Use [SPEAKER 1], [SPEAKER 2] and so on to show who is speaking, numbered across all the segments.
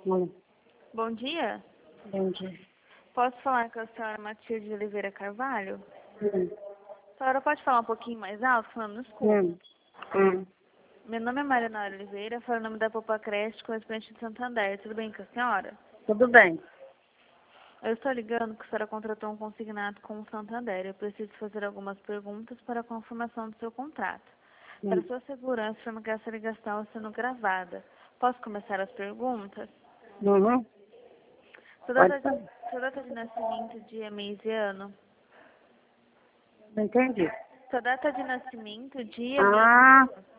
[SPEAKER 1] Olá.
[SPEAKER 2] Bom dia.
[SPEAKER 1] Bom dia.
[SPEAKER 2] Posso falar com a senhora Matilde de Oliveira Carvalho?
[SPEAKER 1] Hum.
[SPEAKER 2] A senhora pode falar um pouquinho mais alto, falando no escuro? Meu nome é Mariana Oliveira, falo em nome da Poupa Creche, correspondente de Santander. Tudo bem com a senhora?
[SPEAKER 1] Tudo bem.
[SPEAKER 2] Eu estou ligando que a senhora contratou um consignado com o Santander. Eu preciso fazer algumas perguntas para a confirmação do seu contrato. Para sua segurança, informo que essa ligação está sendo gravada. Posso começar as perguntas?
[SPEAKER 1] Uhum.
[SPEAKER 2] Sua
[SPEAKER 1] Pode falar.
[SPEAKER 2] data de nascimento, dia, mês e ano?
[SPEAKER 1] Não entendi.
[SPEAKER 2] Sua data de nascimento, dia, mês e ano?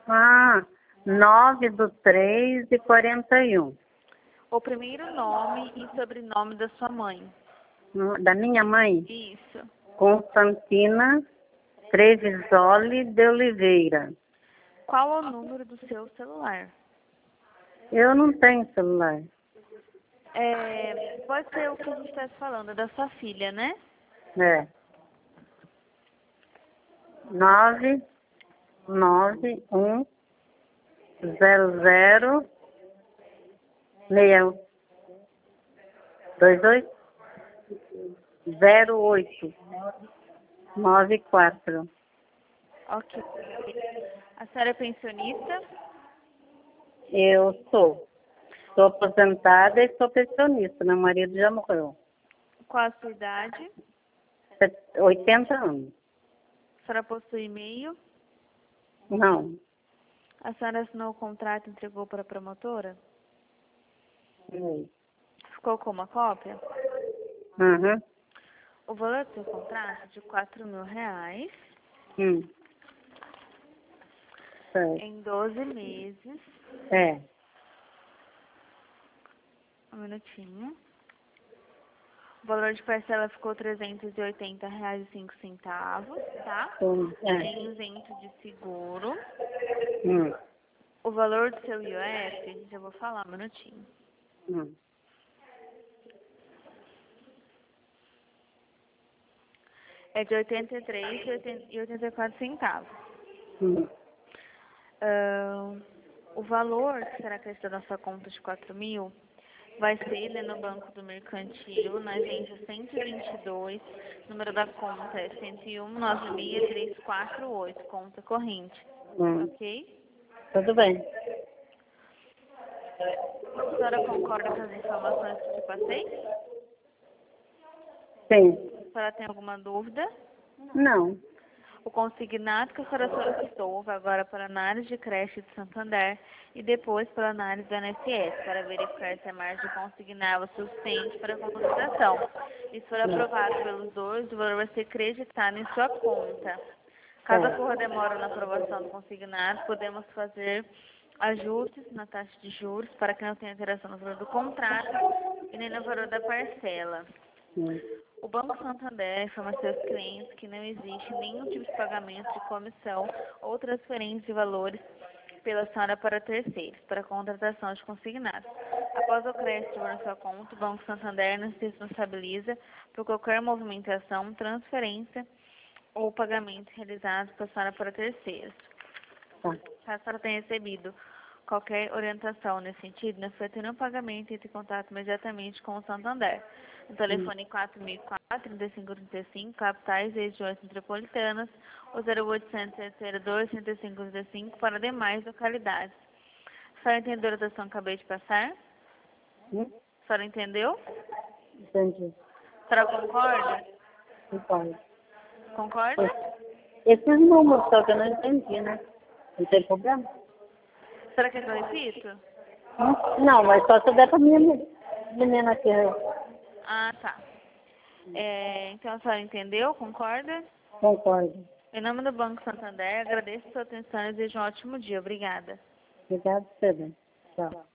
[SPEAKER 1] 9/3/41.
[SPEAKER 2] O primeiro nome e sobrenome da sua mãe?
[SPEAKER 1] Da minha mãe,
[SPEAKER 2] Isso.
[SPEAKER 1] Constantina Trevisoli de Oliveira.
[SPEAKER 2] Qual é o número do seu celular?
[SPEAKER 1] Eu não tenho celular.
[SPEAKER 2] Pode ser o que a gente está falando, da sua filha, né?
[SPEAKER 1] É. 9/9/00/28/94.
[SPEAKER 2] Ok. A senhora é pensionista?
[SPEAKER 1] Eu sou aposentada e sou pensionista. Meu marido já morreu.
[SPEAKER 2] Qual a sua idade?
[SPEAKER 1] 80 anos.
[SPEAKER 2] A senhora possui e-mail?
[SPEAKER 1] Não.
[SPEAKER 2] A senhora assinou o contrato e entregou para a promotora? Ficou com uma cópia?
[SPEAKER 1] Uhum.
[SPEAKER 2] O valor do seu contrato é de R$ 4.000
[SPEAKER 1] Certo.
[SPEAKER 2] em 12 meses.
[SPEAKER 1] É.
[SPEAKER 2] Um minutinho. O valor de parcela ficou R$ 380,05, tá? Tem isento de seguro. O valor do seu IOF, já vou falar, um minutinho. É de R$ 83,84. O valor que será acrescido na sua conta de 4.000 vai ser no Banco do Mercantil, na agência 122, número da conta é 101-96348, conta corrente. Ok?
[SPEAKER 1] Tudo bem.
[SPEAKER 2] A senhora concorda com as informações que te passei?
[SPEAKER 1] Sim.
[SPEAKER 2] A senhora tem alguma dúvida?
[SPEAKER 1] Não.
[SPEAKER 2] O consignado que a senhora solicitou vai agora para a análise de creche de Santander e depois para a análise do INSS, para verificar se a margem consignável é suficiente para a contratação. E se for aprovado pelos dois, o valor vai ser creditado em sua conta. Caso ocorra demora na aprovação do consignado, podemos fazer ajustes na taxa de juros para que não tenha alteração no valor do contrato e nem no valor da parcela. O Banco Santander informa a seus clientes que não existe nenhum tipo de pagamento de comissão ou transferência de valores pela senhora para terceiros, para a contratação de consignados. Após o crédito na sua conta, o Banco Santander não se responsabiliza por qualquer movimentação, transferência ou pagamento realizados pela senhora para terceiros. Caso a senhora tenha recebido qualquer orientação nesse sentido, não foi ter um pagamento, entre em contato imediatamente com o Santander. No telefone 4004-3535, capitais e regiões metropolitanas, ou 0800-702-3535 para demais localidades. A senhora entendeu a orientação que acabei de passar? A senhora entendeu?
[SPEAKER 1] Entendi.
[SPEAKER 2] A senhora concorda?
[SPEAKER 1] Concordo.
[SPEAKER 2] Concorda?
[SPEAKER 1] Esses números só que eu não entendi, né? Não tem problema?
[SPEAKER 2] A senhora quer que eu repita?
[SPEAKER 1] Não, mas só se eu der pra minha menina aqui.
[SPEAKER 2] Ah, tá. Então a senhora entendeu? Concorda?
[SPEAKER 1] Concordo.
[SPEAKER 2] Em nome do Banco Santander, agradeço a sua atenção e desejo um ótimo dia. Obrigada.
[SPEAKER 1] Obrigada, Pedro. Tchau.